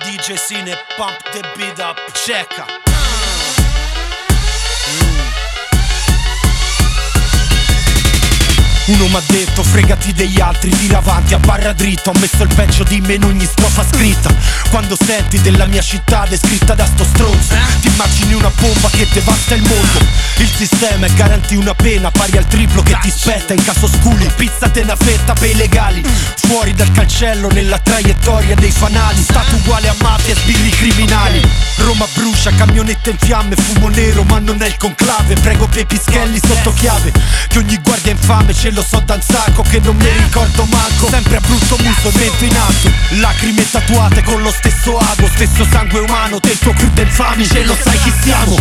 DJ Sine, pump the beat up, checka. Uno m'ha detto fregati degli altri, tira avanti a barra dritta. Ho messo il peggio di me in ogni strofa scritta. Quando senti della mia città descritta da sto stronzo, ti immagini una bomba che devasta il mondo. Il sistema è garantì una pena pari al triplo che ti spetta in caso sculi. Pizzate una fetta per i legali, fuori dal cancello nella traiettoria dei fanali. Stato uguale a mafia e sbirri criminali. Roma brucia, camionette in fiamme, fumo nero ma non è il conclave. Prego per i pischelli sotto chiave, che ogni guardia infame ce lo so da un sacco che non mi ricordo manco. Sempre a brutto muso, mento in alto, lacrime tatuate con lo stesso ago, stesso sangue umano del tuo crew infami, ce lo sai chi siamo.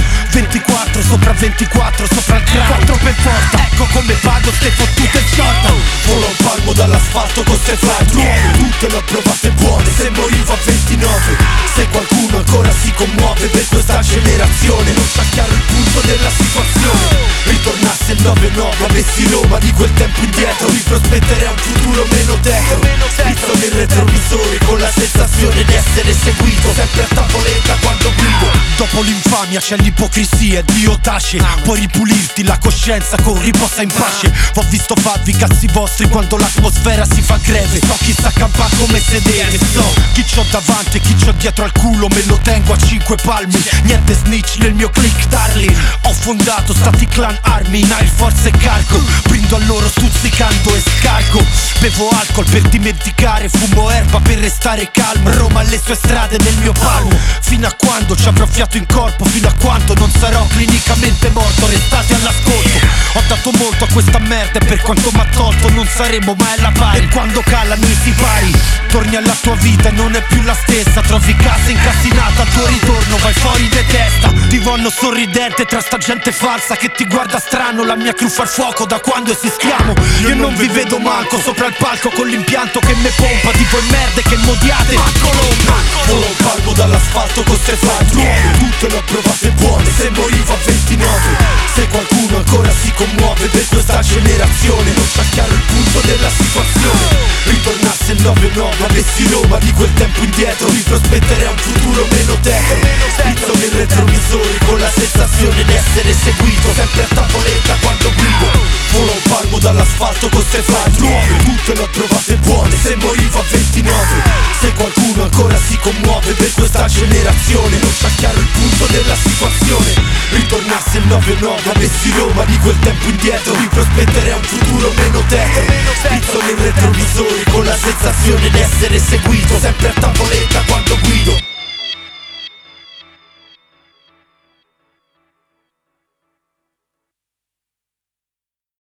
24 sopra 24 sopra il cranio, 4 per porta, ecco come pago ste fottute short. Volo un palmo dall'asfalto con ste flight nuove, tutte le ho provate buone, se morivo a 29. Se qualcuno ancora si commuove per questa generazione, non c'ha chiaro il punto della situazione. Ritornasse il 9-9, avessi Roma di quel tempo indietro, mi prospetterei un futuro meno tetro. Visto nel retrovisore con la sensazione di essere seguito, sempre a tavoletta quando guido. Dopo l'infamia c'è l'ipocrisia e Dio tace, puoi ripulirti la coscienza con riposa in pace. Ho visto farvi cazzi vostri quando l'atmosfera si fa greve, so chi sa campare come sedere, so chi c'ho davanti e chi c'ho dietro al culo, me lo tengo a 5 palmi. Niente snitch nel mio click darling, ho fondato stati clan armi in Air Force e cargo, brindo a loro stuzzicando e scargo. Bevo alcol per dimenticare, fumo erba per restare calmo. Roma alle sue strade nel mio palmo, fino a quando ci avrò fiato in corpo, fino a quando non sarò clinicamente morto. Restate all'ascolto, ho dato molto a questa merda e per quanto m'ha tolto non saremo mai alla pari. E quando calano i sipari, torni alla tua vita e non è più la stessa. Trovi casa incassinata al tuo ritorno, vai fuori di testa. Vivo anno sorridente tra sta gente falsa che ti guarda strano. La mia crew fa il fuoco da quando esistiamo. Io non vi vedo manco sopra il palco con l'impianto che me pompa di voi merde che modiate. Manco l'ombra, volo un palmo dall'asfalto con ste flight nuove, tutte le ho provate buone, se morivo a 29. Se qualcuno ancora si commuove per questa generazione, non c'ha chiaro il punto della situazione. Ritornasse il 9-9, avessi Roma di quel tempo indietro, mi prospetterei un futuro meno tetro. Spizzo nel retrovisore con la sensazione di essere seguito, sempre a tavoletta quando guido. Volo un palmo dall'asfalto con ste flight nuove, tutte le ho provate buone, se morivo a 29. Se qualcuno ancora si commuove per questa generazione, non c'ha chiaro il punto della situazione. Ritornasse il 9-9, avessi Roma di quel tempo indietro, mi prospetterei un futuro meno tetro. Spizzo nel retrovisore con la sensazione di essere seguito, sempre a